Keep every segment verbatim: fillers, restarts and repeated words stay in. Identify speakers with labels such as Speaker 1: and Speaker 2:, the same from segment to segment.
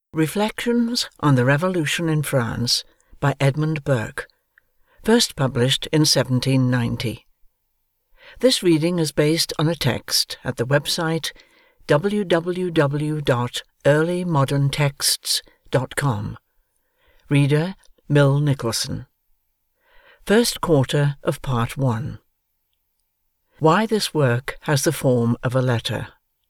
Speaker 1: Reflections on the Revolution in France by Edmund Burke. First published in seventeen ninety. This reading is based on a text at the website w w w dot early modern texts dot com. Reader, Mill Nicholson. First quarter of Part One. Why this work has the form of a letter.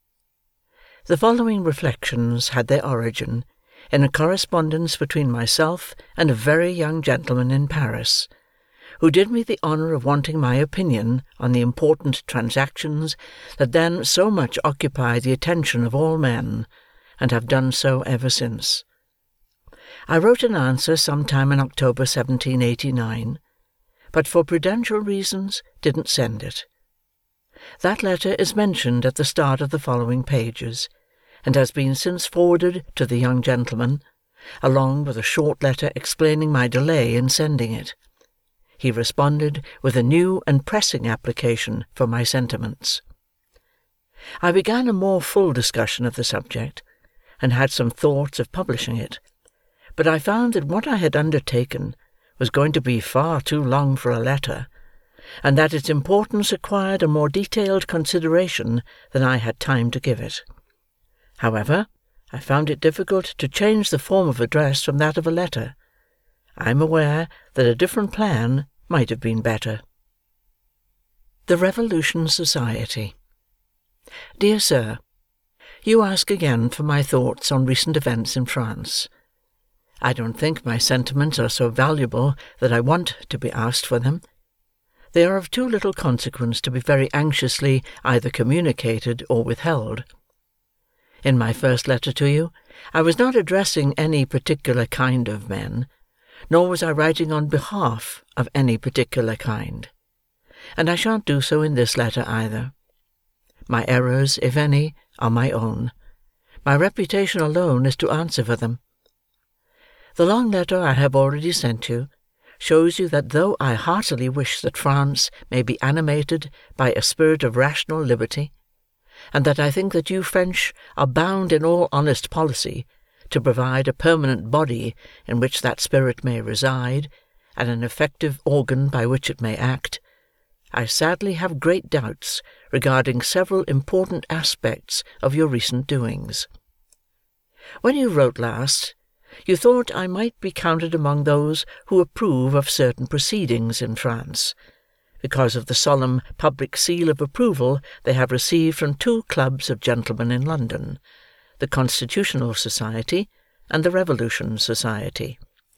Speaker 1: The following reflections had their origin in a correspondence between myself and a very young gentleman in Paris, who did me the honour of wanting my opinion on the important transactions that then so much occupied the attention of all men, and have done so ever since. I wrote an answer some time in October seventeen eighty-nine, but for prudential reasons didn't send it. That letter is mentioned at the start of the following pages, and has been since forwarded to the young gentleman, along with a short letter explaining my delay in sending it. He responded with a new and pressing application for my sentiments. I began a more full discussion of the subject, and had some thoughts of publishing it, but I found that what I had undertaken was going to be far too long for a letter, and that its importance required a more detailed consideration than I had time to give it. However, I found it difficult to change the form of address from that of a letter. I am aware that a different plan might have been better. The Revolution Society. Dear Sir, you ask again for my thoughts on recent events in France. I don't think my sentiments are so valuable that I want to be asked for them. They are of too little consequence to be very anxiously either communicated or withheld. In my first letter to you, I was not addressing any particular kind of men, nor was I writing on behalf of any particular kind, and I shan't do so in this letter either. My errors, if any, are my own. My reputation alone is to answer for them. The long letter I have already sent you shows you that though I heartily wish that France may be animated by a spirit of rational liberty, and that I think that you French are bound in all honest policy to provide a permanent body in which that spirit may reside, and an effective organ by which it may act, I sadly have great doubts regarding several important aspects of your recent doings. When you wrote last, you thought I might be counted among those who approve of certain proceedings in France, because of the solemn public seal of approval they have received from two clubs of gentlemen in London, the Constitutional Society and the Revolution Society.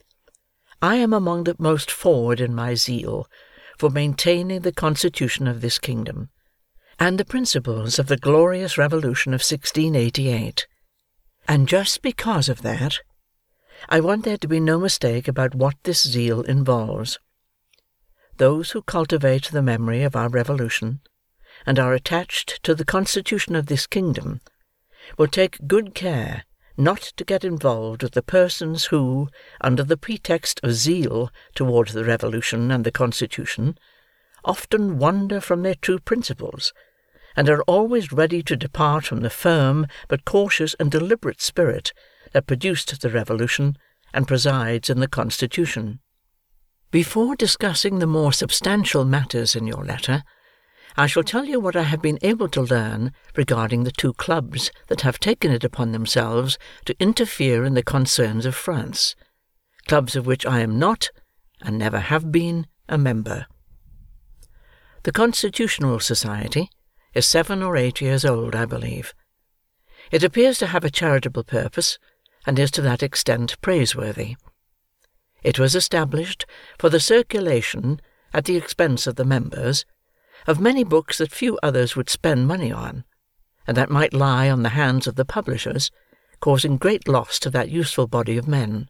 Speaker 1: I am among the most forward in my zeal for maintaining the constitution of this kingdom, and the principles of the glorious Revolution of sixteen eighty-eight, and just because of that, I want there to be no mistake about what this zeal involves. Those who cultivate the memory of our Revolution, and are attached to the constitution of this kingdom, will take good care not to get involved with the persons who, under the pretext of zeal towards the Revolution and the Constitution, often wander from their true principles, and are always ready to depart from the firm but cautious and deliberate spirit that produced the Revolution and presides in the Constitution. Before discussing the more substantial matters in your letter, I shall tell you what I have been able to learn regarding the two clubs that have taken it upon themselves to interfere in the concerns of France, clubs of which I am not, and never have been, a member. The Constitutional Society is seven or eight years old, I believe. It appears to have a charitable purpose, and is to that extent praiseworthy. It was established for the circulation, at the expense of the members, of many books that few others would spend money on, and that might lie on the hands of the publishers, causing great loss to that useful body of men.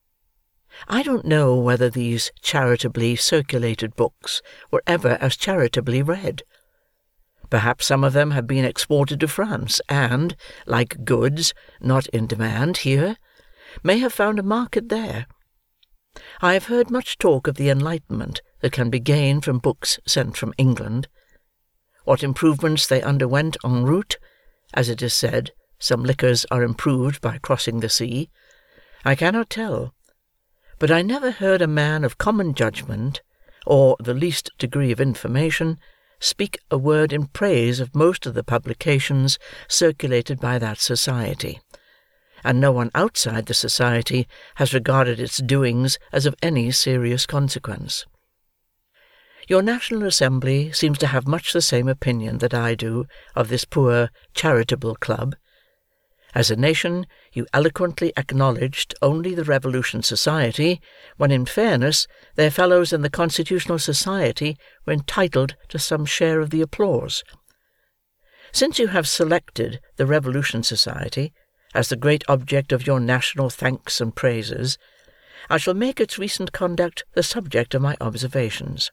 Speaker 1: I don't know whether these charitably circulated books were ever as charitably read. Perhaps some of them have been exported to France, and, like goods not in demand here, may have found a market there. I have heard much talk of the enlightenment that can be gained from books sent from England. What improvements they underwent en route, as it is said, some liquors are improved by crossing the sea, I cannot tell, but I never heard a man of common judgment, or the least degree of information, speak a word in praise of most of the publications circulated by that society, and no one outside the society has regarded its doings as of any serious consequence. Your National Assembly seems to have much the same opinion that I do of this poor charitable club. As a nation, you eloquently acknowledged only the Revolution Society, when in fairness their fellows in the Constitutional Society were entitled to some share of the applause. Since you have selected the Revolution Society as the great object of your national thanks and praises, I shall make its recent conduct the subject of my observations.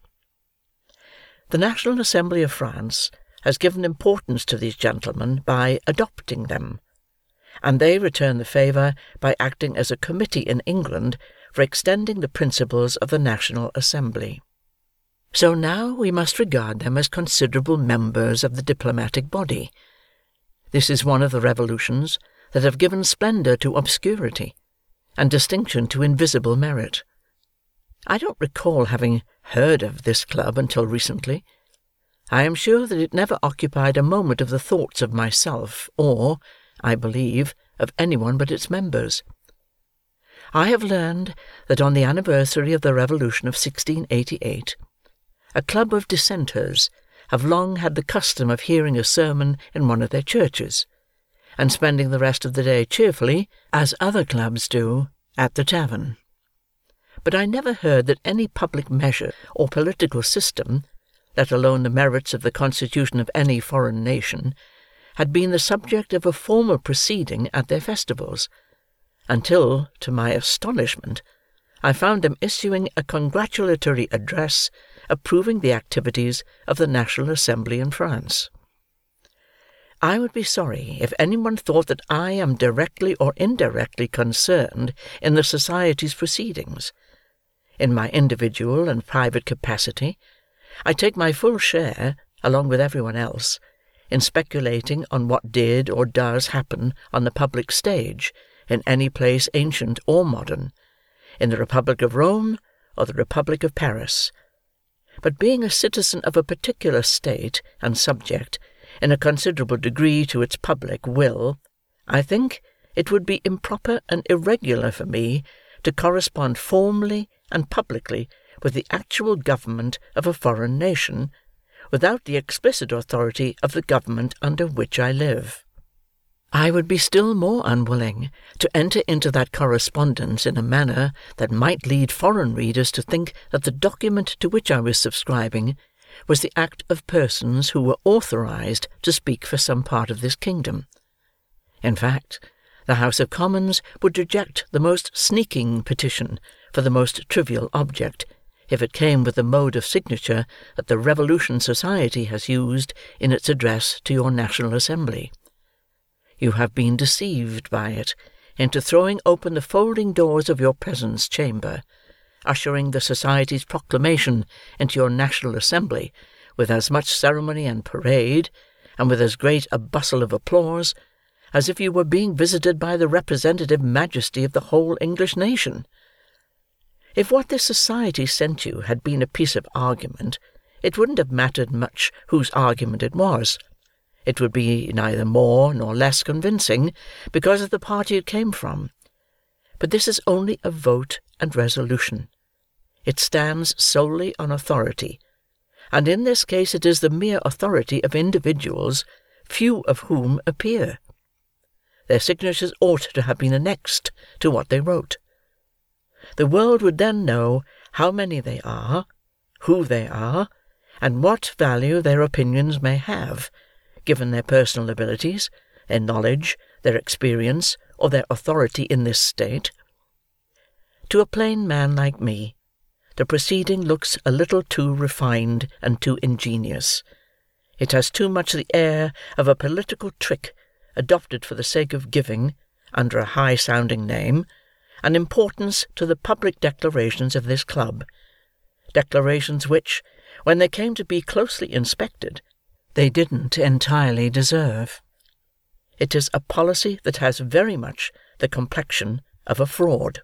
Speaker 1: The National Assembly of France has given importance to these gentlemen by adopting them, and they return the favour by acting as a committee in England for extending the principles of the National Assembly. So now we must regard them as considerable members of the diplomatic body. This is one of the revolutions that have given splendour to obscurity, and distinction to invisible merit. I don't recall having heard of this club until recently. I am sure that it never occupied a moment of the thoughts of myself, or, I believe, of anyone but its members. I have learned that on the anniversary of the Revolution of sixteen eighty-eight, a club of dissenters have long had the custom of hearing a sermon in one of their churches, and spending the rest of the day cheerfully, as other clubs do, at the tavern. But I never heard that any public measure or political system, let alone the merits of the constitution of any foreign nation, had been the subject of a formal proceeding at their festivals, until, to my astonishment, I found them issuing a congratulatory address approving the activities of the National Assembly in France. I would be sorry if anyone thought that I am directly or indirectly concerned in the Society's proceedings. In my individual and private capacity, I take my full share, along with everyone else, in speculating on what did or does happen on the public stage in any place ancient or modern, in the Republic of Rome or the Republic of Paris. But being a citizen of a particular state and subject in a considerable degree to its public will, I think it would be improper and irregular for me to correspond formally and publicly with the actual government of a foreign nation, without the explicit authority of the government under which I live. I would be still more unwilling to enter into that correspondence in a manner that might lead foreign readers to think that the document to which I was subscribing was the act of persons who were authorized to speak for some part of this kingdom. In fact, the House of Commons would reject the most sneaking petition for the most trivial object, if it came with the mode of signature that the Revolution Society has used in its address to your National Assembly. You have been deceived by it into throwing open the folding doors of your presence chamber, ushering the Society's proclamation into your National Assembly with as much ceremony and parade, and with as great a bustle of applause, as if you were being visited by the representative majesty of the whole English nation. If what this society sent you had been a piece of argument, it wouldn't have mattered much whose argument it was. It would be neither more nor less convincing, because of the party it came from. But this is only a vote and resolution. It stands solely on authority, and in this case it is the mere authority of individuals, few of whom appear. Their signatures ought to have been annexed to what they wrote. The world would then know how many they are, who they are, and what value their opinions may have, given their personal abilities, their knowledge, their experience, or their authority in this state. To a plain man like me, the proceeding looks a little too refined and too ingenious. It has too much the air of a political trick adopted for the sake of giving, under a high-sounding name, an importance to the public declarations of this club, declarations which, when they came to be closely inspected, they didn't entirely deserve. it is a policy that has very much the complexion of a fraud.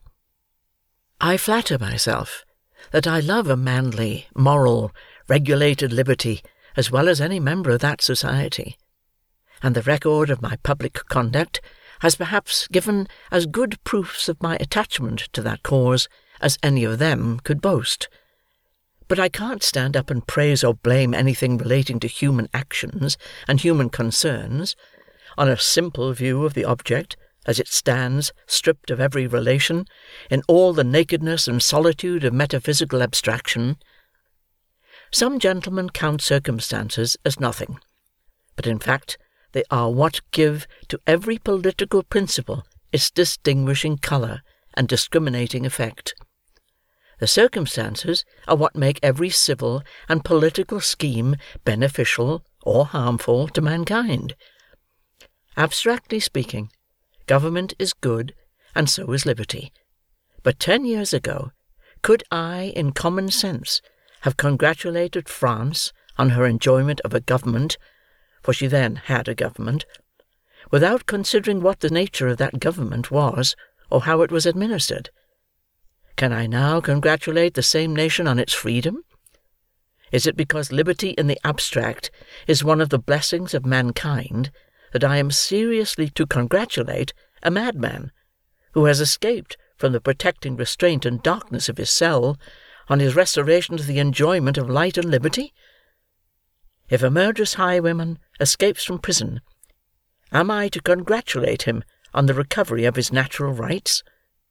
Speaker 1: I flatter myself that I love a manly, moral, regulated liberty as well as any member of that society, and the record of my public conduct has perhaps given as good proofs of my attachment to that cause as any of them could boast. But I can't stand up and praise or blame anything relating to human actions and human concerns, on a simple view of the object, as it stands, stripped of every relation, in all the nakedness and solitude of metaphysical abstraction. Some gentlemen count circumstances as nothing, but in fact they are what give to every political principle its distinguishing colour and discriminating effect. The circumstances are what make every civil and political scheme beneficial or harmful to mankind. Abstractly speaking, government is good, and so is liberty. But ten years ago, could I, in common sense, have congratulated France on her enjoyment of a government, for she then had a government, without considering what the nature of that government was, or how it was administered? Can I now congratulate the same nation on its freedom? Is it because liberty in the abstract is one of the blessings of mankind that I am seriously to congratulate a madman, who has escaped from the protecting restraint and darkness of his cell, on his restoration to the enjoyment of light and liberty? If a murderous highwayman escapes from prison, am I to congratulate him on the recovery of his natural rights?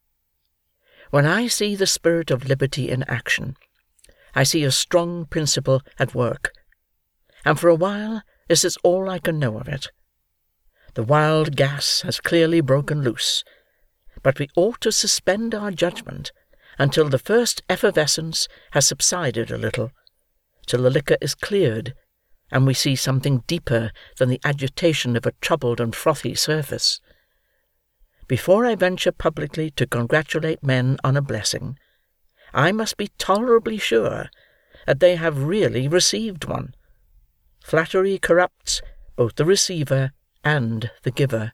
Speaker 1: When I see the spirit of liberty in action, I see a strong principle at work, and for a while this is all I can know of it. The wild gas has clearly broken loose, but we ought to suspend our judgment until the first effervescence has subsided a little, till the liquor is cleared, and we see something deeper than the agitation of a troubled and frothy surface. Before I venture publicly to congratulate men on a blessing, I must be tolerably sure that they have really received one. Flattery corrupts both the receiver and the giver.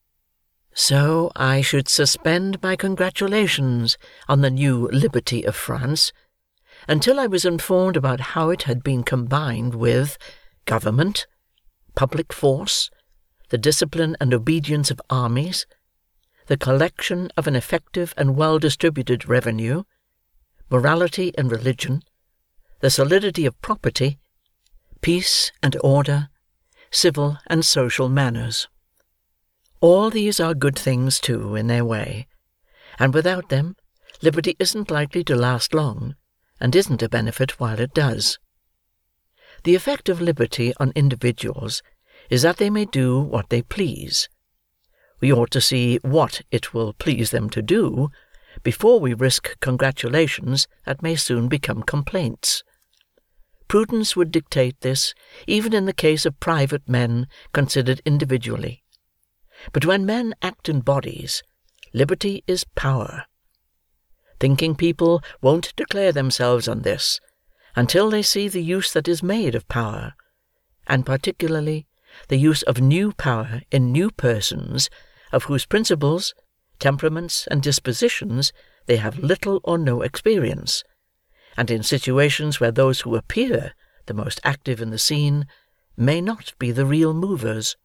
Speaker 1: So I should suspend my congratulations on the new liberty of France, until I was informed about how it had been combined with government, public force, the discipline and obedience of armies, the collection of an effective and well-distributed revenue, morality and religion, the solidity of property, peace and order, civil and social manners. All these are good things, too, in their way, and without them, liberty isn't likely to last long, and isn't a benefit while it does. The effect of liberty on individuals is that they may do what they please. We ought to see what it will please them to do, before we risk congratulations that may soon become complaints. Prudence would dictate this, even in the case of private men considered individually. But when men act in bodies, liberty is power. Thinking people won't declare themselves on this, until they see the use that is made of power, and particularly the use of new power in new persons, of whose principles, temperaments, and dispositions they have little or no experience, and in situations where those who appear the most active in the scene may not be the real movers.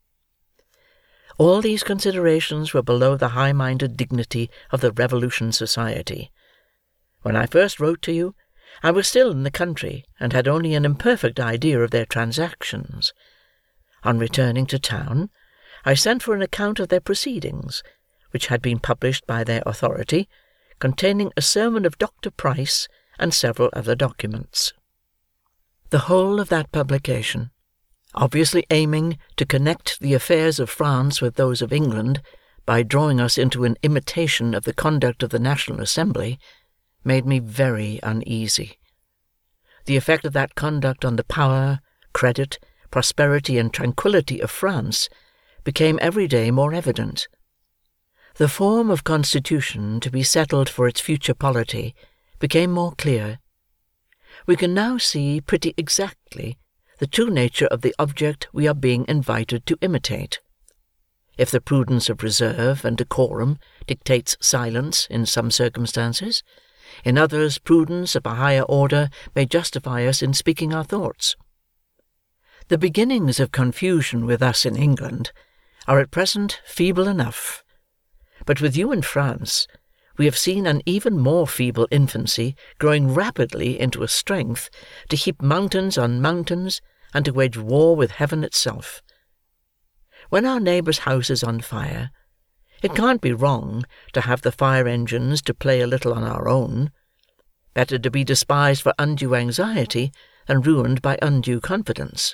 Speaker 1: All these considerations were below the high-minded dignity of the Revolution Society. When I first wrote to you, I was still in the country, and had only an imperfect idea of their transactions. On returning to town, I sent for an account of their proceedings, which had been published by their authority, containing a sermon of Doctor Price and several other documents. The whole of that publication, obviously aiming to connect the affairs of France with those of England by drawing us into an imitation of the conduct of the National Assembly, made me very uneasy. The effect of that conduct on the power, credit, prosperity, and tranquillity of France became every day more evident. The form of constitution to be settled for its future polity became more clear. We can now see pretty exactly the true nature of the object we are being invited to imitate. if the prudence of reserve and decorum dictates silence in some circumstances, in others prudence of a higher order may justify us in speaking our thoughts. The beginnings of confusion with us in England are at present feeble enough, but with you in France we have seen an even more feeble infancy growing rapidly into a strength to heap mountains on mountains and to wage war with heaven itself. When our neighbour's house is on fire, it can't be wrong to have the fire engines to play a little on our own. Better to be despised for undue anxiety than ruined by undue confidence.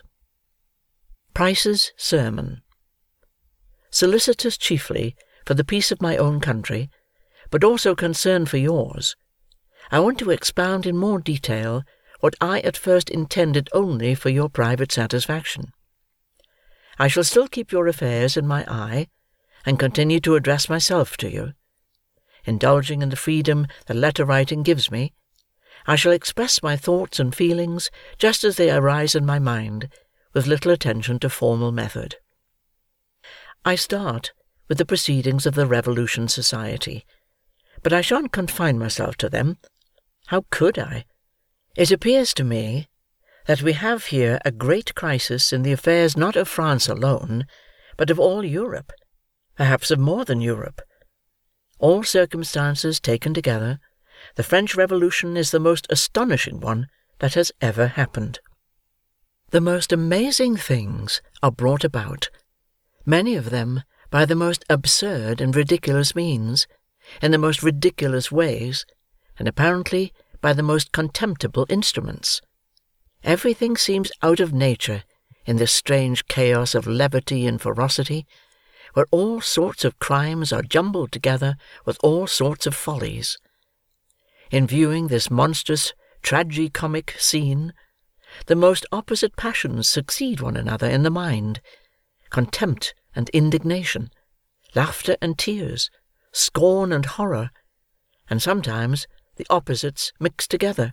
Speaker 1: Price's Sermon. Solicitous chiefly for the peace of my own country, but also concerned for yours, I want to expound in more detail what I at first intended only for your private satisfaction. I shall still keep your affairs in my eye, and continue to address myself to you. Indulging in the freedom that letter-writing gives me, I shall express my thoughts and feelings just as they arise in my mind, with little attention to formal method. I start with the proceedings of the Revolution Society, but I shan't confine myself to them. How could I? It appears to me that we have here a great crisis in the affairs not of France alone, but of all Europe, perhaps of more than Europe. All circumstances taken together, the French Revolution is the most astonishing one that has ever happened. The most amazing things are brought about, many of them by the most absurd and ridiculous means, in the most ridiculous ways, and apparently by the most contemptible instruments. Everything seems out of nature in this strange chaos of levity and ferocity, where all sorts of crimes are jumbled together with all sorts of follies. In viewing this monstrous tragi-comic scene, the most opposite passions succeed one another in the mind: contempt and indignation, laughter and tears, scorn and horror, and sometimes the opposites mix together.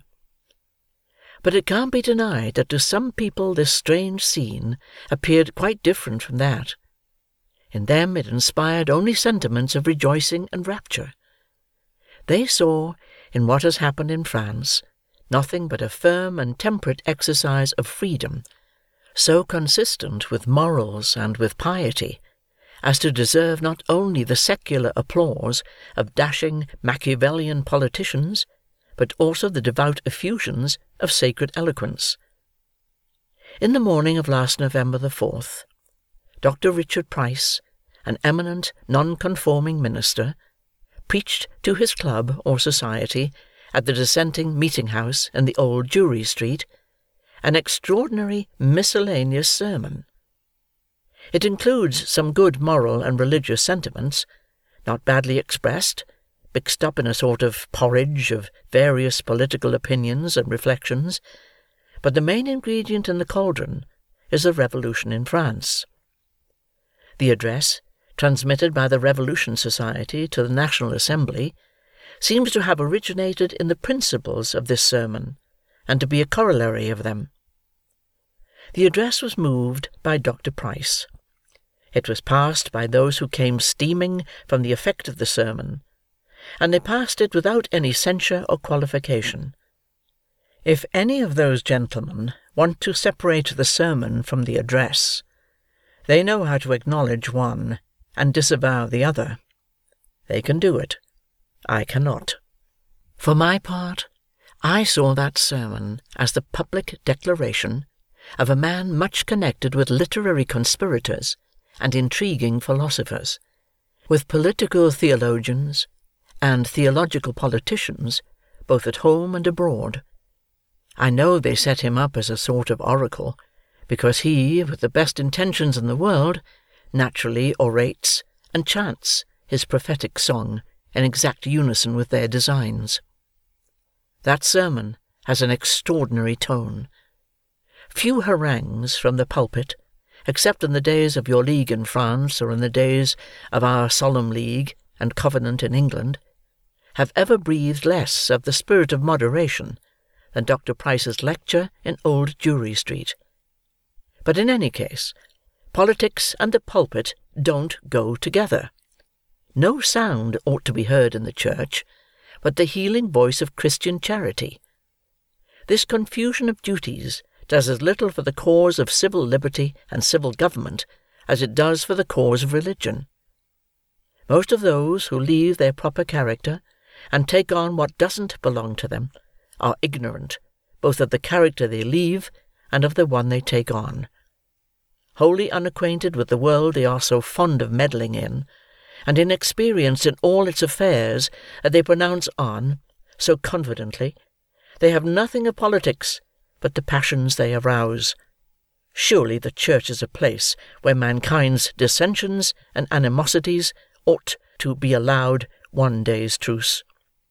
Speaker 1: But it can't be denied that to some people this strange scene appeared quite different from that. In them it inspired only sentiments of rejoicing and rapture. They saw, in what has happened in France, nothing but a firm and temperate exercise of freedom, so consistent with morals and with piety, as to deserve not only the secular applause of dashing Machiavellian politicians, but also the devout effusions of sacred eloquence. In the morning of last November the fourth, Doctor Richard Price, an eminent nonconforming minister, preached to his club or society at the dissenting meeting-house in the Old Jewry Street an extraordinary miscellaneous sermon. It includes some good moral and religious sentiments, not badly expressed, mixed up in a sort of porridge of various political opinions and reflections, but the main ingredient in the cauldron is the Revolution in France. The address, transmitted by the Revolution Society to the National Assembly, seems to have originated in the principles of this sermon, and to be a corollary of them. The address was moved by Doctor Price. It was passed by those who came steaming from the effect of the sermon, and they passed it without any censure or qualification. If any of those gentlemen want to separate the sermon from the address, they know how to acknowledge one and disavow the other. They can do it. I cannot. For my part, I saw that sermon as the public declaration of a man much connected with literary conspirators and intriguing philosophers, with political theologians and theological politicians, both at home and abroad. I know they set him up as a sort of oracle, because he, with the best intentions in the world, naturally orates and chants his prophetic song in exact unison with their designs. That sermon has an extraordinary tone. Few harangues from the pulpit, except in the days of your League in France or in the days of our Solemn League and Covenant in England, have ever breathed less of the spirit of moderation than Doctor Price's lecture in Old Jewry Street. But in any case, Politics and the pulpit don't go together. No sound ought to be heard in the church but the healing voice of Christian charity. This confusion of duties does as little for the cause of civil liberty and civil government as it does for the cause of religion. Most of those who leave their proper character and take on what doesn't belong to them are ignorant both of the character they leave and of the one they take on. Wholly unacquainted with the world they are so fond of meddling in, and inexperienced in all its affairs that they pronounce on, so confidently, they have nothing of politics but the passions they arouse. Surely the church is a place where mankind's dissensions and animosities ought to be allowed one day's truce.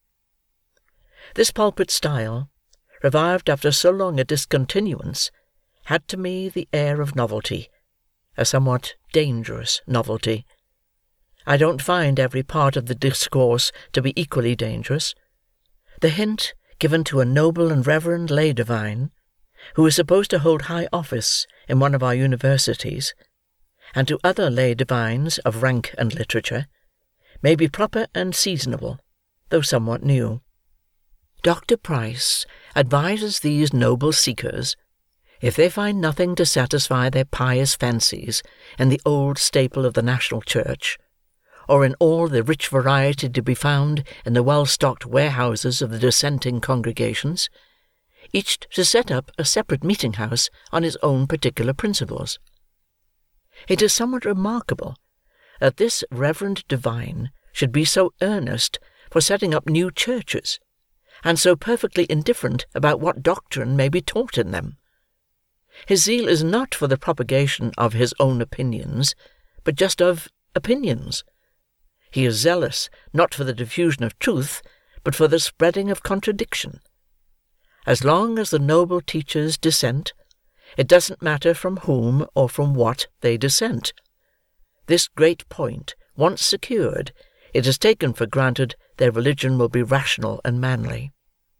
Speaker 1: This pulpit style, revived after so long a discontinuance, had to me the air of novelty, a somewhat dangerous novelty. I don't find every part of the discourse to be equally dangerous. The hint given to a noble and reverend lay divine, who is supposed to hold high office in one of our universities, and to other lay divines of rank and literature, may be proper and seasonable, though somewhat new. Doctor Price advises these noble seekers, if they find nothing to satisfy their pious fancies in the old staple of the national church, or in all the rich variety to be found in the well-stocked warehouses of the dissenting congregations, each to set up a separate meeting-house on his own particular principles. It is somewhat remarkable that this reverend divine should be so earnest for setting up new churches, and so perfectly indifferent about what doctrine may be taught in them. His zeal is not for the propagation of his own opinions, but just of opinions. He is zealous not for the diffusion of truth, but for the spreading of contradiction. As long as the noble teachers dissent, it doesn't matter from whom or from what they dissent. This great point once secured, it is taken for granted their religion will be rational and manly.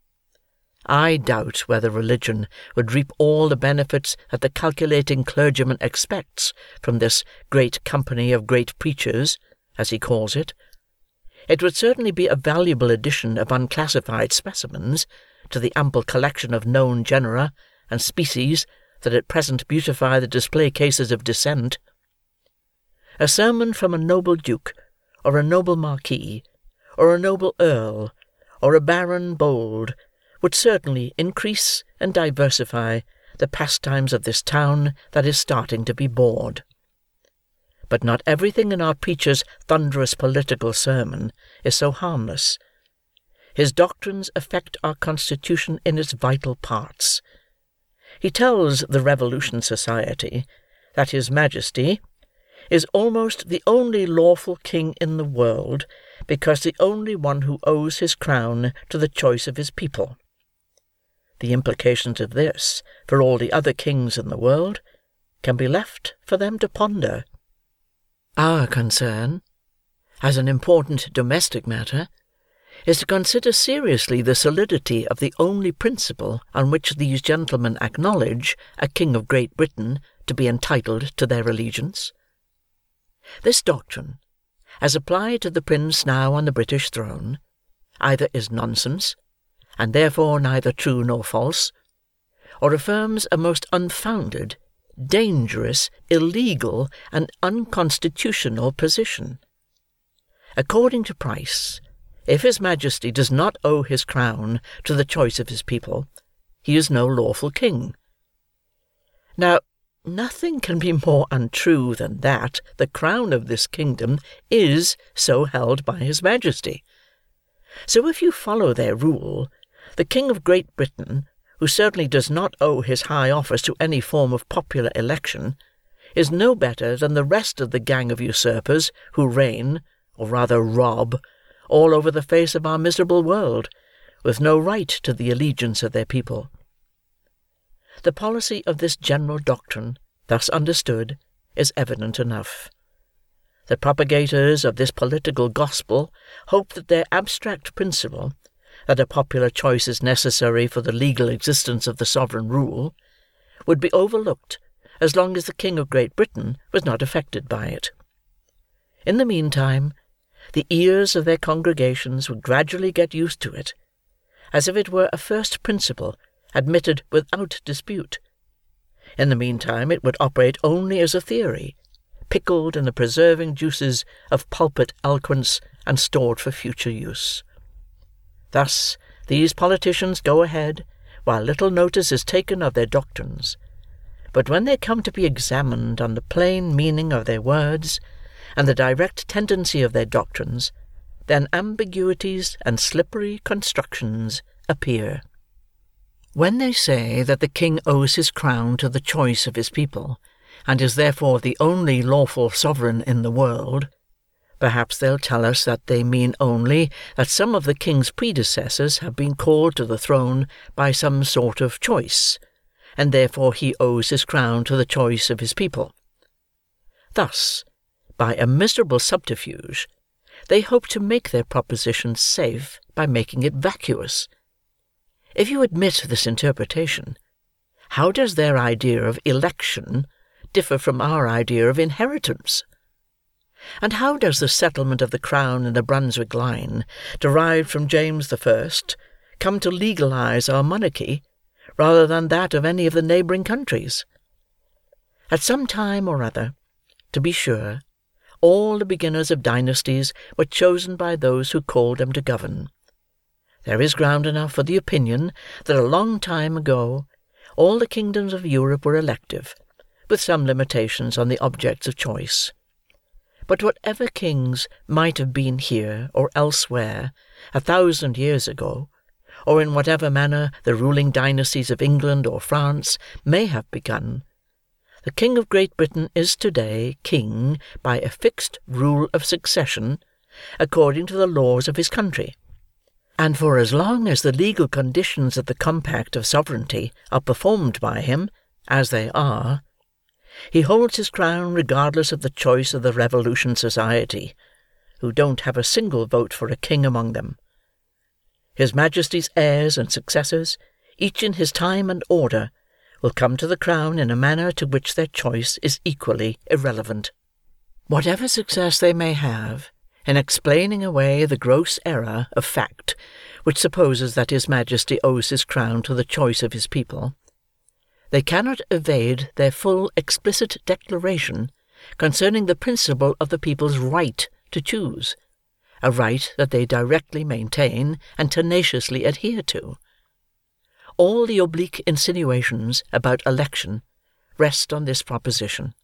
Speaker 1: I doubt whether religion would reap all the benefits that the calculating clergyman expects from this great company of great preachers, as he calls it. It would certainly be a valuable addition of unclassified specimens to the ample collection of known genera and species that at present beautify the display cases of dissent. A sermon from a noble duke, or a noble marquis, or a noble earl, or a baron bold, would certainly increase and diversify the pastimes of this town that is starting to be bored. But not everything in our preacher's thunderous political sermon is so harmless. His doctrines affect our constitution in its vital parts. He tells the Revolution Society that His Majesty is almost the only lawful king in the world, because the only one who owes his crown to the choice of his people. The implications of this, for all the other kings in the world, can be left for them to ponder. Our concern, as an important domestic matter, is to consider seriously the solidity of the only principle on which these gentlemen acknowledge a King of Great Britain to be entitled to their allegiance. This doctrine, as applied to the prince now on the British throne, either is nonsense, and therefore neither true nor false, or affirms a most unfounded, dangerous, illegal, and unconstitutional position. According to Price, if His Majesty does not owe his crown to the choice of his people, he is no lawful king. Now, nothing can be more untrue than that the crown of this kingdom is so held by His Majesty. So if you follow their rule, the King of Great Britain, who certainly does not owe his high office to any form of popular election, is no better than the rest of the gang of usurpers who reign, or rather rob, all over the face of our miserable world, with no right to the allegiance of their people. The policy of this general doctrine, thus understood, is evident enough. The propagators of this political gospel hope that their abstract principle, that a popular choice is necessary for the legal existence of the sovereign rule, would be overlooked as long as the King of Great Britain was not affected by it. In the meantime, the ears of their congregations would gradually get used to it, as if it were a first principle admitted without dispute. In the meantime, it would operate only as a theory, pickled in the preserving juices of pulpit eloquence and stored for future use. Thus, these politicians go ahead, while little notice is taken of their doctrines. But when they come to be examined on the plain meaning of their words, and the direct tendency of their doctrines, then ambiguities and slippery constructions appear. When they say that the king owes his crown to the choice of his people, and is therefore the only lawful sovereign in the world, perhaps they'll tell us that they mean only that some of the king's predecessors have been called to the throne by some sort of choice, and therefore he owes his crown to the choice of his people. Thus, by a miserable subterfuge, they hope to make their proposition safe by making it vacuous. If you admit this interpretation, how does their idea of election differ from our idea of inheritance? And how does the settlement of the crown in the Brunswick line, derived from James the First, come to legalize our monarchy, rather than that of any of the neighbouring countries? At some time or other, to be sure, all the beginners of dynasties were chosen by those who called them to govern. There is ground enough for the opinion that a long time ago all the kingdoms of Europe were elective, with some limitations on the objects of choice. But whatever kings might have been here or elsewhere a thousand years ago, or in whatever manner the ruling dynasties of England or France may have begun, the King of Great Britain is today king by a fixed rule of succession, according to the laws of his country. And for as long as the legal conditions of the compact of sovereignty are performed by him, as they are, he holds his crown regardless of the choice of the Revolution Society, who don't have a single vote for a king among them. His Majesty's heirs and successors, each in his time and order, will come to the crown in a manner to which their choice is equally irrelevant. Whatever success they may have in explaining away the gross error of fact which supposes that his Majesty owes his crown to the choice of his people, they cannot evade their full explicit declaration concerning the principle of the people's right to choose, a right that they directly maintain and tenaciously adhere to. All the oblique insinuations about election rest on this proposition.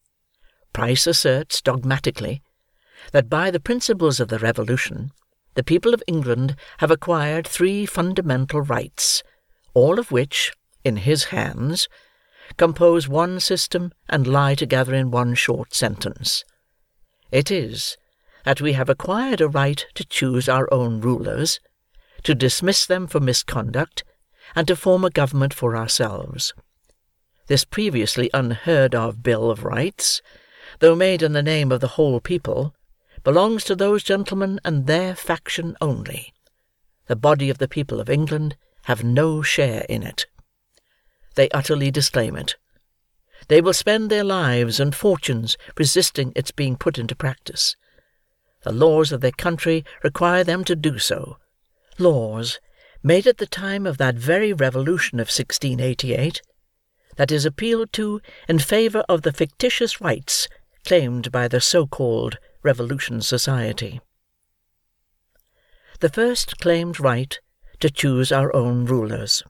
Speaker 1: Price asserts dogmatically that by the principles of the Revolution, the people of England have acquired three fundamental rights, all of which, in his hands, compose one system and lie together in one short sentence. It is, that we have acquired a right to choose our own rulers, to dismiss them for misconduct, and to form a government for ourselves. This previously unheard of Bill of Rights, though made in the name of the whole people, belongs to those gentlemen and their faction only. The body of the people of England have no share in it. They utterly disclaim it. They will spend their lives and fortunes resisting its being put into practice. The laws of their country require them to do so, laws made at the time of that very revolution of sixteen eighty-eight, that is appealed to in favour of the fictitious rights claimed by the so-called Revolution Society. The first claimed right to choose our own rulers.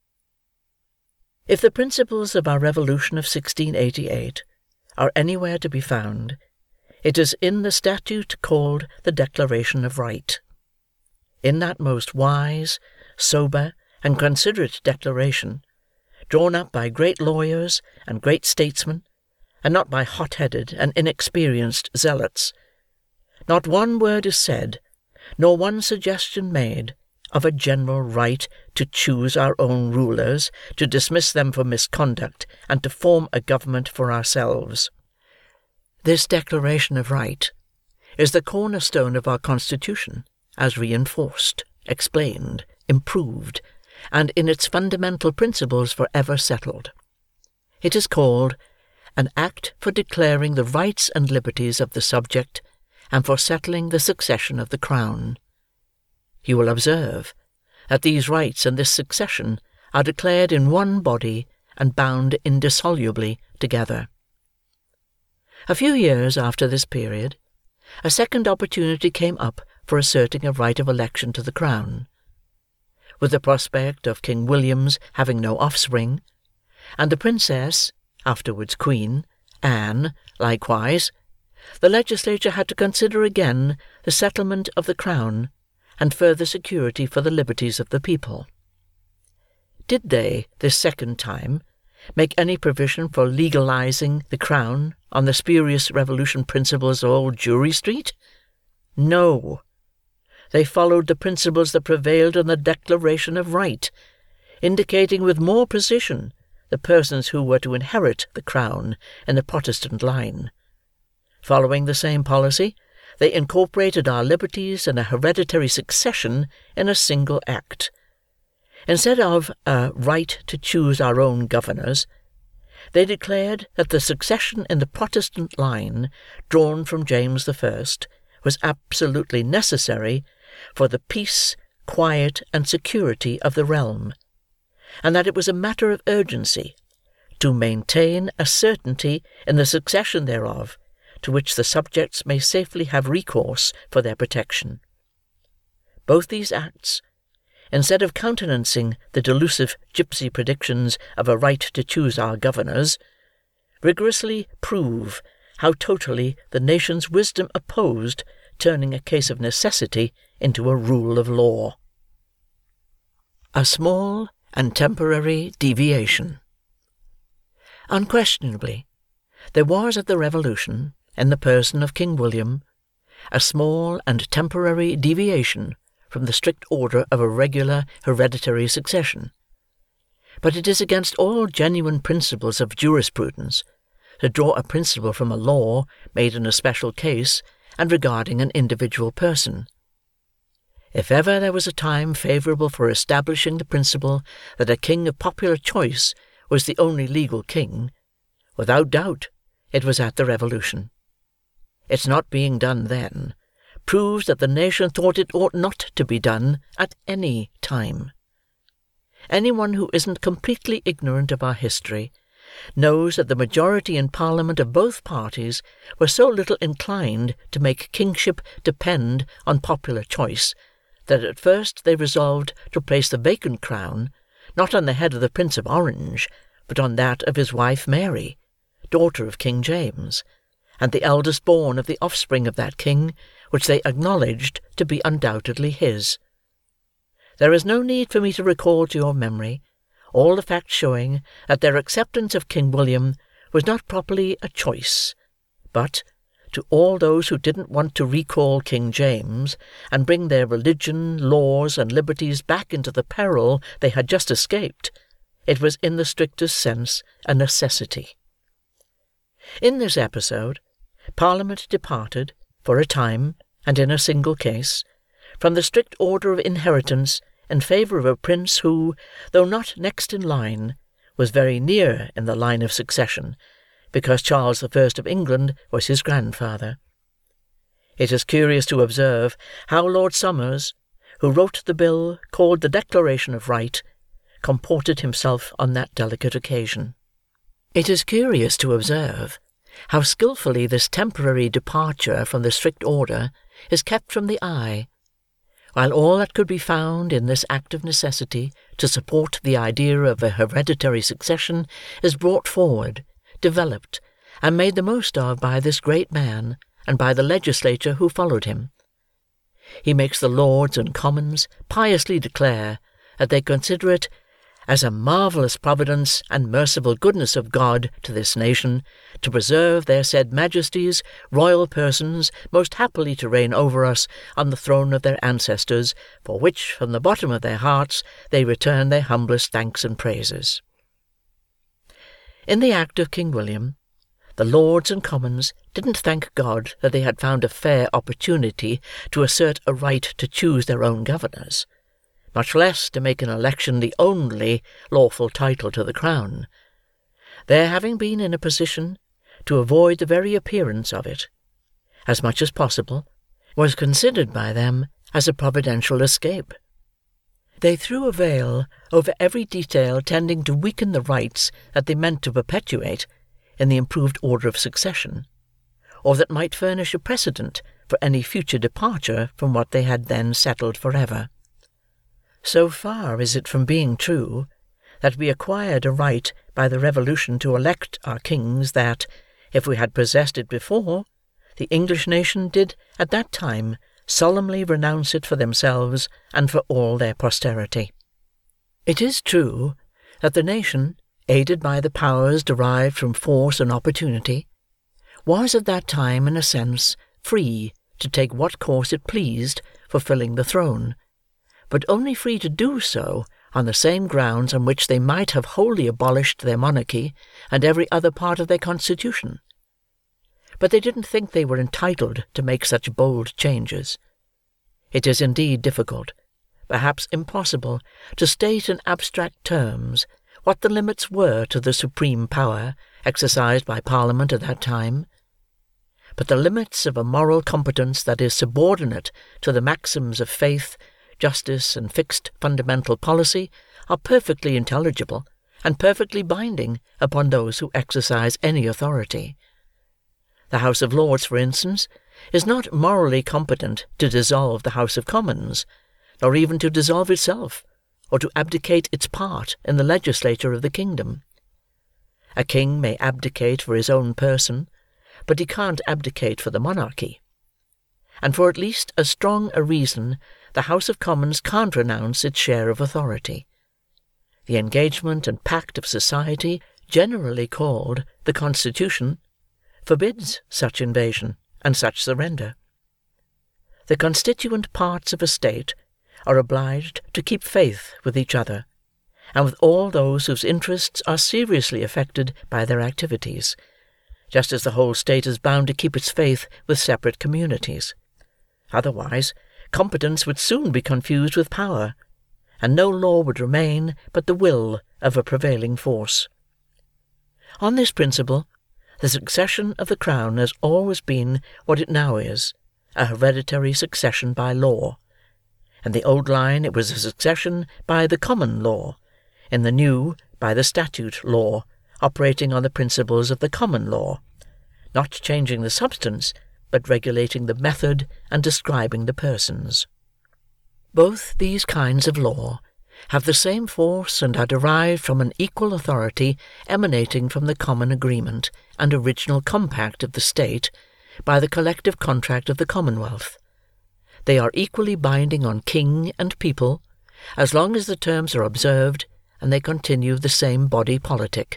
Speaker 1: If the principles of our Revolution of sixteen eighty-eight are anywhere to be found, it is in the statute called the Declaration of Right. In that most wise, sober, and considerate declaration, drawn up by great lawyers and great statesmen, and not by hot-headed and inexperienced zealots, not one word is said, nor one suggestion made, of a general right to choose our own rulers, to dismiss them for misconduct, and to form a government for ourselves. This Declaration of Right is the cornerstone of our Constitution, as reinforced, explained, improved, and in its fundamental principles for ever settled. It is called an act for declaring the rights and liberties of the subject, and for settling the succession of the crown. You will observe that these rights and this succession are declared in one body and bound indissolubly together. A few years after this period, a second opportunity came up for asserting a right of election to the crown. With the prospect of King William's having no offspring, and the Princess, afterwards Queen, Anne, likewise, the legislature had to consider again the settlement of the crown, and further security for the liberties of the people. Did they, this second time, make any provision for legalizing the crown on the spurious revolution principles of old Jury Street? No. They followed the principles that prevailed in the Declaration of Right, indicating with more precision the persons who were to inherit the crown in the Protestant line. Following the same policy, they incorporated our liberties and a hereditary succession in a single act. Instead of a right to choose our own governors, they declared that the succession in the Protestant line, drawn from James the First, was absolutely necessary for the peace, quiet, and security of the realm, and that it was a matter of urgency to maintain a certainty in the succession thereof, to which the subjects may safely have recourse for their protection. Both these acts, instead of countenancing the delusive gipsy predictions of a right to choose our governors, rigorously prove how totally the nation's wisdom opposed turning a case of necessity into a rule of law. A small and temporary deviation. Unquestionably, there was at the Revolution, in the person of King William, a small and temporary deviation from the strict order of a regular hereditary succession. But it is against all genuine principles of jurisprudence to draw a principle from a law made in a special case and regarding an individual person. If ever there was a time favourable for establishing the principle that a king of popular choice was the only legal king, without doubt it was at the Revolution. Its not being done then proves that the nation thought it ought not to be done at any time. Anyone who isn't completely ignorant of our history knows that the majority in Parliament of both parties were so little inclined to make kingship depend on popular choice, that at first they resolved to place the vacant crown, not on the head of the Prince of Orange, but on that of his wife Mary, daughter of King James, and the eldest born of the offspring of that king, which they acknowledged to be undoubtedly his. There is no need for me to recall to your memory all the facts showing that their acceptance of King William was not properly a choice, but, to all those who didn't want to recall King James, and bring their religion, laws, and liberties back into the peril they had just escaped, it was in the strictest sense a necessity. In this episode, Parliament departed, for a time, and in a single case, from the strict order of inheritance in favour of a prince who, though not next in line, was very near in the line of succession, because Charles the First of England was his grandfather. It is curious to observe how Lord Somers, who wrote the bill called the Declaration of Right, comported himself on that delicate occasion. It is curious to observe how skilfully this temporary departure from the strict order is kept from the eye, while all that could be found in this act of necessity to support the idea of a hereditary succession is brought forward, developed, and made the most of by this great man, and by the legislature who followed him. He makes the Lords and Commons piously declare that they consider it as a marvellous providence and merciful goodness of God to this nation, to preserve their said Majesties, royal persons, most happily to reign over us on the throne of their ancestors, for which, from the bottom of their hearts, they return their humblest thanks and praises. In the act of King William, the Lords and Commons didn't thank God that they had found a fair opportunity to assert a right to choose their own governors, much less to make an election the only lawful title to the crown. Their having been in a position to avoid the very appearance of it, as much as possible, was considered by them as a providential escape. They threw a veil over every detail tending to weaken the rights that they meant to perpetuate in the improved order of succession, or that might furnish a precedent for any future departure from what they had then settled for ever. So far is it from being true that we acquired a right by the Revolution to elect our kings that, if we had possessed it before, the English nation did at that time solemnly renounce it for themselves and for all their posterity. It is true that the nation, aided by the powers derived from force and opportunity, was at that time, in a sense, free to take what course it pleased for filling the throne, but only free to do so on the same grounds on which they might have wholly abolished their monarchy and every other part of their constitution. But they didn't think they were entitled to make such bold changes. It is indeed difficult, perhaps impossible, to state in abstract terms what the limits were to the supreme power exercised by Parliament at that time. But the limits of a moral competence that is subordinate to the maxims of faith, justice, and fixed fundamental policy are perfectly intelligible and perfectly binding upon those who exercise any authority. The House of Lords, for instance, is not morally competent to dissolve the House of Commons, nor even to dissolve itself, or to abdicate its part in the legislature of the kingdom. A king may abdicate for his own person, but he can't abdicate for the monarchy. And for at least as strong a reason, the House of Commons can't renounce its share of authority. The engagement and pact of society, generally called the Constitution, forbids such invasion and such surrender. The constituent parts of a state are obliged to keep faith with each other, and with all those whose interests are seriously affected by their activities, just as the whole state is bound to keep its faith with separate communities. Otherwise, competence would soon be confused with power, and no law would remain but the will of a prevailing force. On this principle, the succession of the crown has always been what it now is, a hereditary succession by law. In the old line it was a succession by the common law, in the new by the statute law, operating on the principles of the common law, not changing the substance, but regulating the method and describing the persons. Both these kinds of law have the same force and are derived from an equal authority emanating from the common agreement and original compact of the state by the collective contract of the Commonwealth. They are equally binding on king and people, as long as the terms are observed and they continue the same body politic.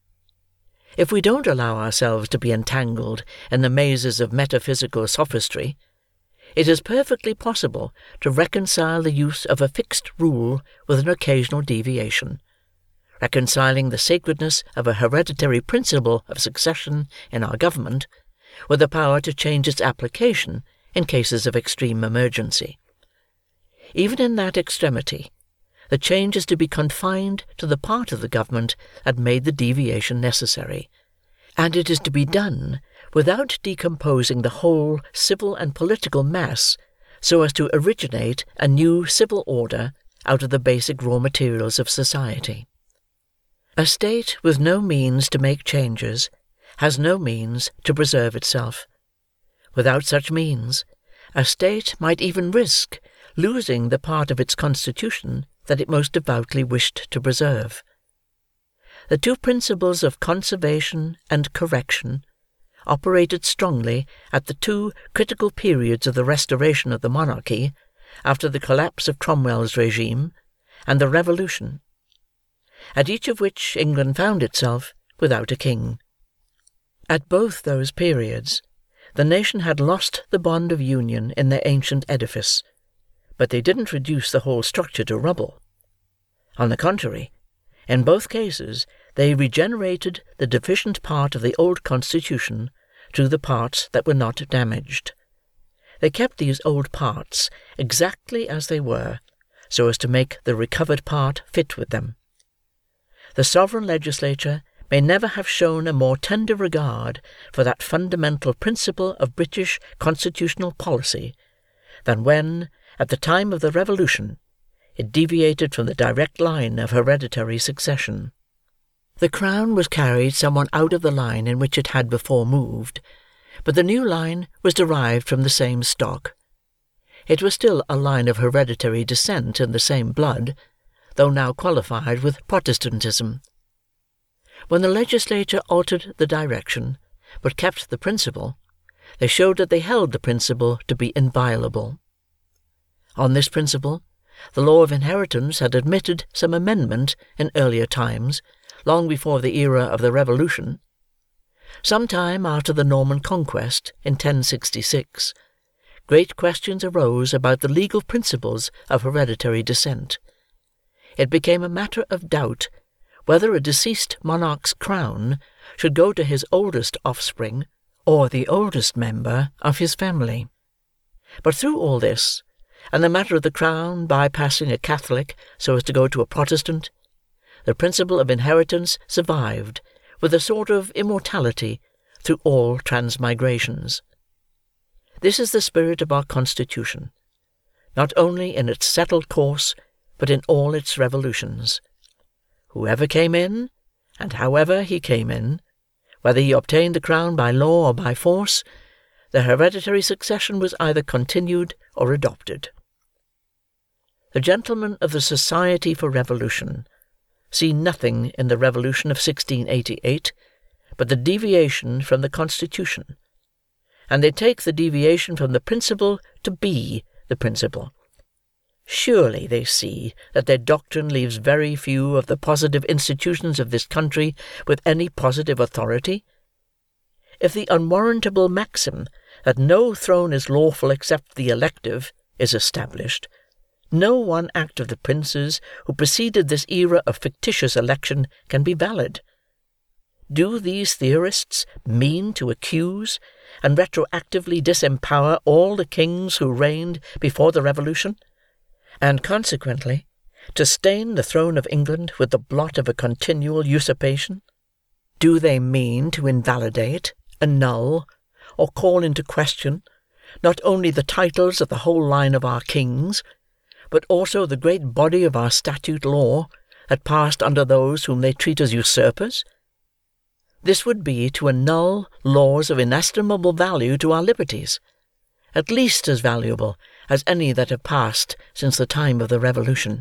Speaker 1: If we don't allow ourselves to be entangled in the mazes of metaphysical sophistry, it is perfectly possible to reconcile the use of a fixed rule with an occasional deviation, reconciling the sacredness of a hereditary principle of succession in our government with the power to change its application in cases of extreme emergency. Even in that extremity, the change is to be confined to the part of the government that made the deviation necessary, and it is to be done without decomposing the whole civil and political mass so as to originate a new civil order out of the basic raw materials of society. A state with no means to make changes has no means to preserve itself. Without such means, a state might even risk losing the part of its constitution that it most devoutly wished to preserve. The two principles of conservation and correction operated strongly at the two critical periods of the restoration of the monarchy after the collapse of Cromwell's regime and the Revolution, at each of which England found itself without a king. At both those periods, the nation had lost the bond of union in their ancient edifice, but they didn't reduce the whole structure to rubble. On the contrary, in both cases they regenerated the deficient part of the old constitution through the parts that were not damaged. They kept these old parts exactly as they were, so as to make the recovered part fit with them. The sovereign legislature may never have shown a more tender regard for that fundamental principle of British constitutional policy than when, at the time of the Revolution, it deviated from the direct line of hereditary succession. The crown was carried somewhat out of the line in which it had before moved, but the new line was derived from the same stock. It was still a line of hereditary descent in the same blood, though now qualified with Protestantism. When the legislature altered the direction, but kept the principle, they showed that they held the principle to be inviolable. On this principle, the law of inheritance had admitted some amendment in earlier times, long before the era of the Revolution. Some time after the Norman Conquest, in ten sixty-six, great questions arose about the legal principles of hereditary descent. It became a matter of doubt whether a deceased monarch's crown should go to his oldest offspring, or the oldest member of his family. But through all this, and the matter of the crown bypassing a Catholic so as to go to a Protestant, the principle of inheritance survived with a sort of immortality through all transmigrations. This is the spirit of our Constitution, not only in its settled course, but in all its revolutions. Whoever came in, and however he came in, whether he obtained the crown by law or by force, the hereditary succession was either continued or adopted. The gentlemen of the Society for Revolution see nothing in the Revolution of sixteen eighty-eight but the deviation from the Constitution, and they take the deviation from the principle to be the principle. Surely they see that their doctrine leaves very few of the positive institutions of this country with any positive authority. If the unwarrantable maxim that no throne is lawful except the elective is established, no one act of the princes who preceded this era of fictitious election can be valid. Do these theorists mean to accuse and retroactively disempower all the kings who reigned before the Revolution, and consequently to stain the throne of England with the blot of a continual usurpation? Do they mean to invalidate, annul, or call into question not only the titles of the whole line of our kings, but also the great body of our statute law that passed under those whom they treat as usurpers? This would be to annul laws of inestimable value to our liberties, at least as valuable as any that have passed since the time of the Revolution.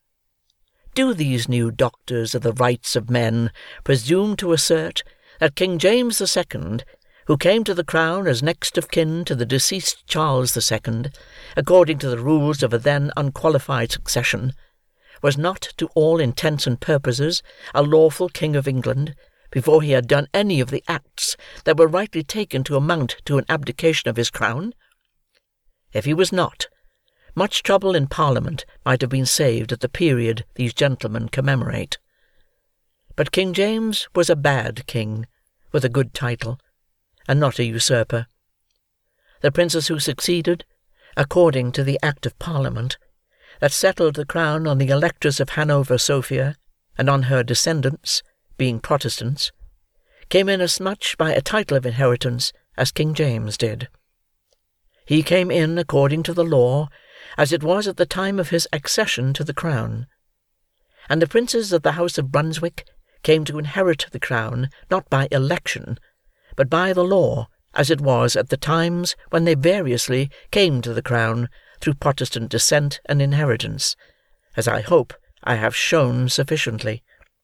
Speaker 1: Do these new doctors of the rights of men presume to assert that King James the Second, who came to the crown as next of kin to the deceased Charles the Second, according to the rules of a then unqualified succession, was not to all intents and purposes a lawful King of England, before he had done any of the acts that were rightly taken to amount to an abdication of his crown? If he was not, much trouble in Parliament might have been saved at the period these gentlemen commemorate. But King James was a bad king, with a good title, and not a usurper. The princes who succeeded, according to the Act of Parliament, that settled the crown on the Electress of Hanover Sophia, and on her descendants, being Protestants, came in as much by a title of inheritance as King James did. He came in according to the law as it was at the time of his accession to the crown, and the princes of the House of Brunswick came to inherit the crown not by election, but by the law as it was at the times when they variously came to the crown through Protestant descent and inheritance, as I hope I have shown sufficiently.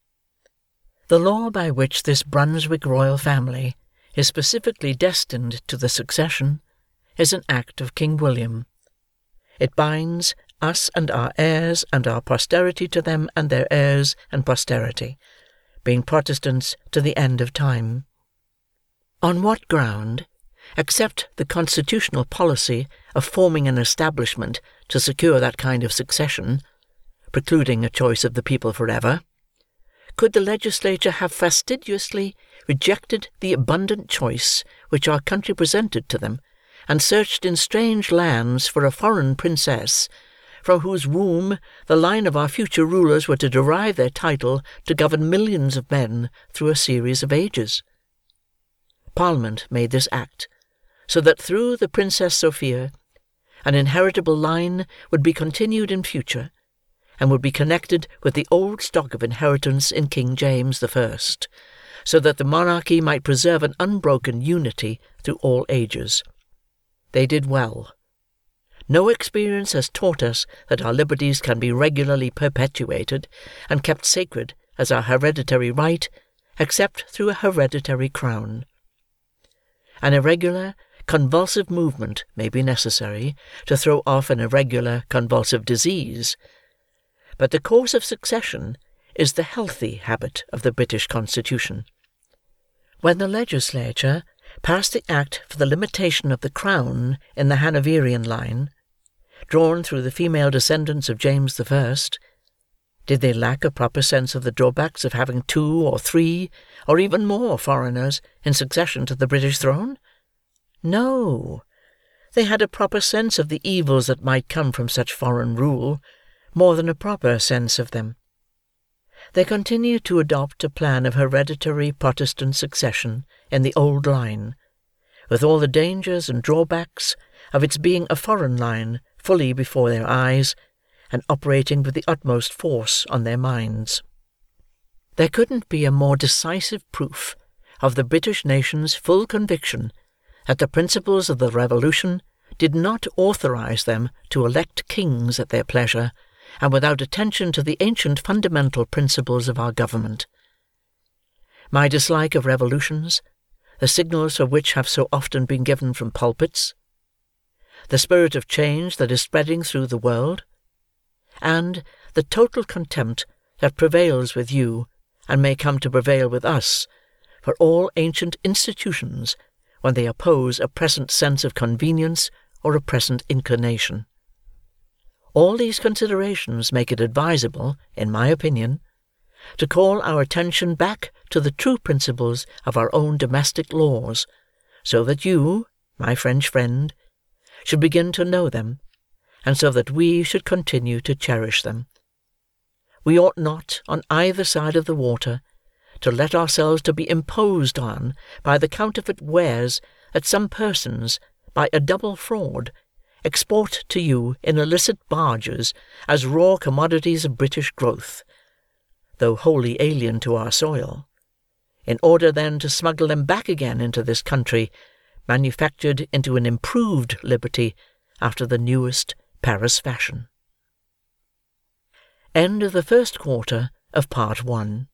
Speaker 1: The law by which this Brunswick royal family is specifically destined to the succession is an act of King William. It binds us and our heirs and our posterity to them and their heirs and posterity, being Protestants to the end of time. On what ground, except the constitutional policy of forming an establishment to secure that kind of succession, precluding a choice of the people forever, could the legislature have fastidiously rejected the abundant choice which our country presented to them, and searched in strange lands for a foreign princess, from whose womb the line of our future rulers were to derive their title to govern millions of men through a series of ages. Parliament made this act, so that through the Princess Sophia, an inheritable line would be continued in future, and would be connected with the old stock of inheritance in King James the First, so that the monarchy might preserve an unbroken unity through all ages. They did well. No experience has taught us that our liberties can be regularly perpetuated and kept sacred as our hereditary right, except through a hereditary crown. An irregular, convulsive movement may be necessary to throw off an irregular, convulsive disease, but the course of succession is the healthy habit of the British Constitution. When the legislature passed the Act for the limitation of the crown in the Hanoverian line, drawn through the female descendants of James the First, did they lack a proper sense of the drawbacks of having two or three, or even more foreigners in succession to the British throne? No, they had a proper sense of the evils that might come from such foreign rule, more than a proper sense of them. They continued to adopt a plan of hereditary Protestant succession in the old line, with all the dangers and drawbacks of its being a foreign line fully before their eyes, and operating with the utmost force on their minds. There couldn't be a more decisive proof of the British nation's full conviction that the principles of the Revolution did not authorize them to elect kings at their pleasure, and without attention to the ancient fundamental principles of our government. My dislike of revolutions, the signals for which have so often been given from pulpits, the spirit of change that is spreading through the world, and the total contempt that prevails with you, and may come to prevail with us, for all ancient institutions when they oppose a present sense of convenience or a present inclination. All these considerations make it advisable, in my opinion, to call our attention back to the true principles of our own domestic laws, so that you, my French friend, should begin to know them, and so that we should continue to cherish them. We ought not, on either side of the water, to let ourselves to be imposed on by the counterfeit wares that some persons, by a double fraud, export to you in illicit barges as raw commodities of British growth, though wholly alien to our soil, in order then to smuggle them back again into this country, manufactured into an improved liberty after the newest Paris fashion. End of the first quarter of Part One.